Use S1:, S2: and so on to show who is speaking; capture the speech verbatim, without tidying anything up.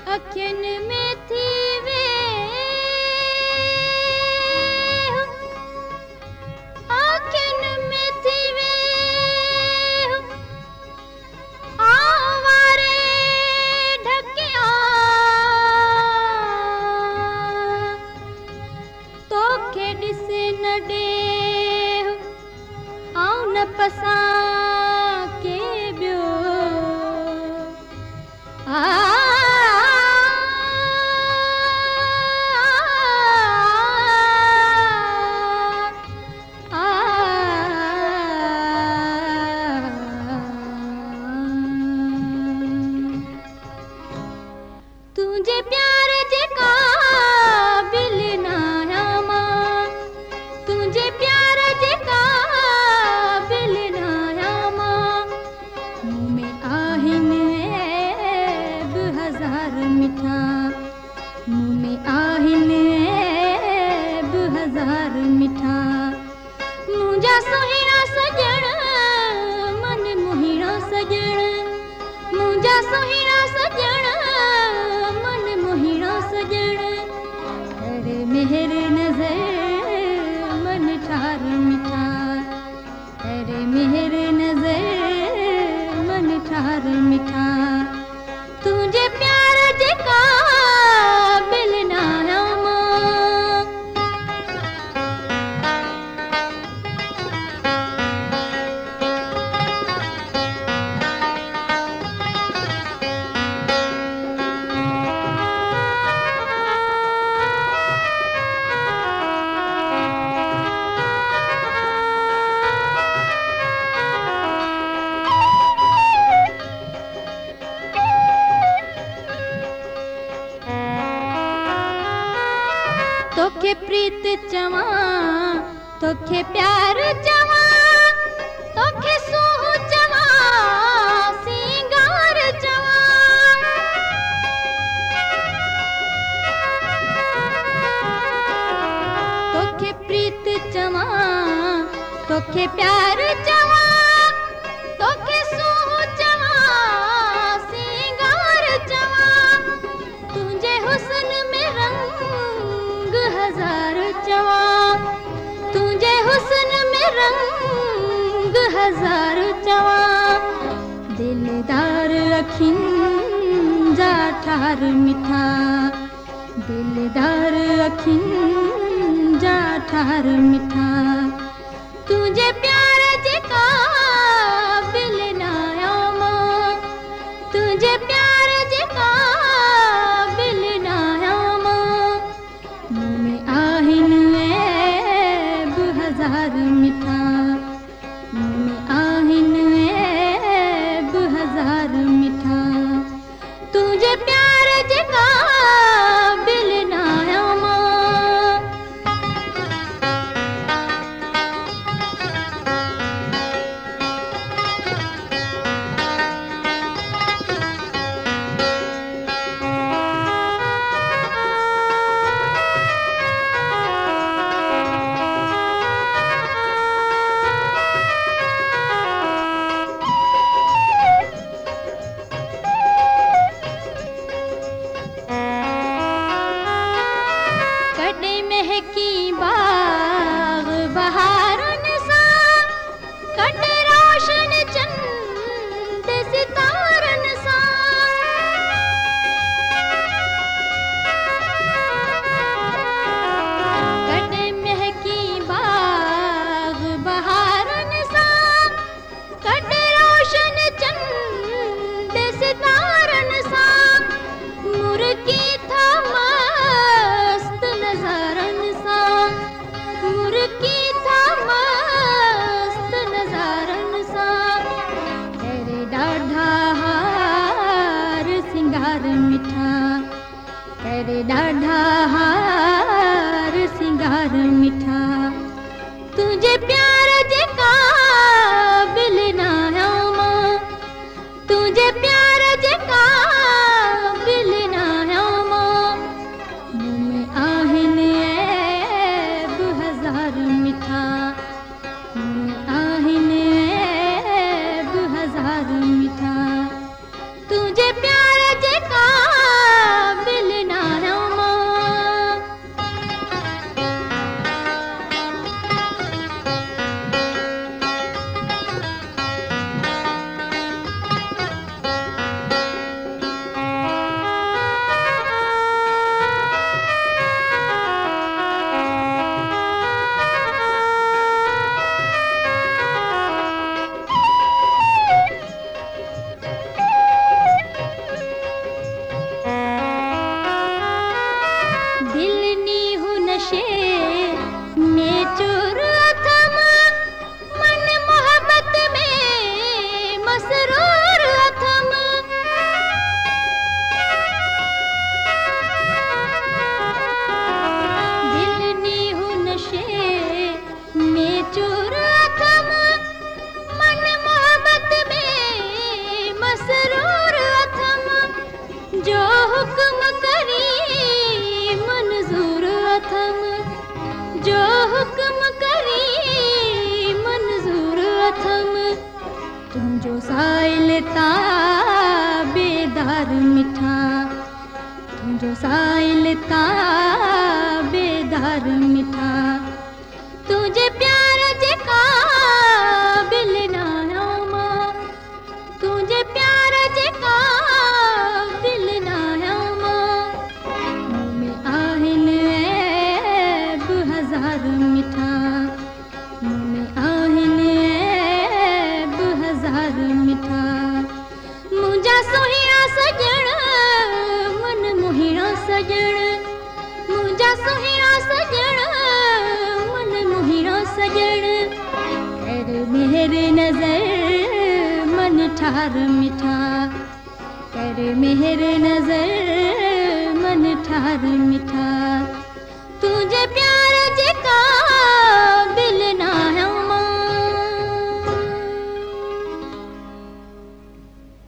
S1: अखियुनि में थी वे अखियुनि में थी वे आवारे ढकिया तोखे ॾिसे न ॾे आऊं न पसां के ॿियो आ तुझे प्यार जे काबिल ना आहियां मां तुझे प्यार जे काबिल ना आहियां मां मुंह में आहिनि ऐब हज़ार मिठा मुंह में आहिनि ऐब हज़ार मिठा मुंहिंजा सुहिणा सॼण मन मोहिणा सॼण मुंहिंजा सुहिणा सॼण तेरे मेहर नजर मन ठार मिठा तेरे मेहर नजर मन ठार मिठा तुझे प्यार जे काबिल ना आहियां मां तोखे प्रीत चवां तोखे प्यार चवां तोखे सूह चवां सिंगार चवां तोखे प्रीत चवां तोखे प्यार चवां तोखे सूह चवां सिंगार चवां तुझे हुस्न में रंग हजार चवां तुझे हुस्न में रंग हजार चवां दिलदार अखियुनि जा ठार मिठा दिलदार अखियुनि जा ठार मिठा तुझे प्यार जे काबिल ना आहियां मां तुझे प्यार जे काबिल ना आहियां मां मुंह में आहिनि ऐब हज़ार मिठा मुंह में आहिनि ऐब हज़ार मिठा तुझे प्यार जे काबिल ना आहियां मां कॾहिं महकी बाग़ बहारनि सां कॾहिं रोशन चंद सितारनि सां कॾहिं महकी बाग़ बहारनि सां कॾहिं रोशन चंद सितारनि सां मुर्गी था मस्त नज़ारनि सां मुर्गी था मस्त नज़ारनि सां तेरे ॾाढा हार सिंगार मिठा तेरे ॾाढा हार सिंगार मिठा तुझे प्यार जे काबिल ना आहियां मां तुझे प्यार जे काबिल ना आहियां मां मुंह में आहिनि ऐब हज़ार मिठा मुंह में आहिनि ऐब हज़ार मिठा तुझे प्यार जे का हुक्म करी मंज़ूर अथम जो हुक्म करी मंज़ूर अथम तुंहिंजो साइल तां बेदार मिठा तुंहिंजो साइल तां बेदार मिठा तुंहिंजे प्यार जे क़ाबिल न आहियां मां तुंहिंजे प्यार जे क़ाबिल न आहियां मां मूं में आहिनि ऐब हज़ार मिठा मूं में आहिनि ऐब हज़ार मिठा मुंहिंजा सुहिणा सॼण मन मोहिणा सॼण मुंहिंजा सुहिणा सॼण मन मोहिणा सॼण कर मेहर नज़र मन ठार मिठा कर मेहर नज़र मन ठार मिठा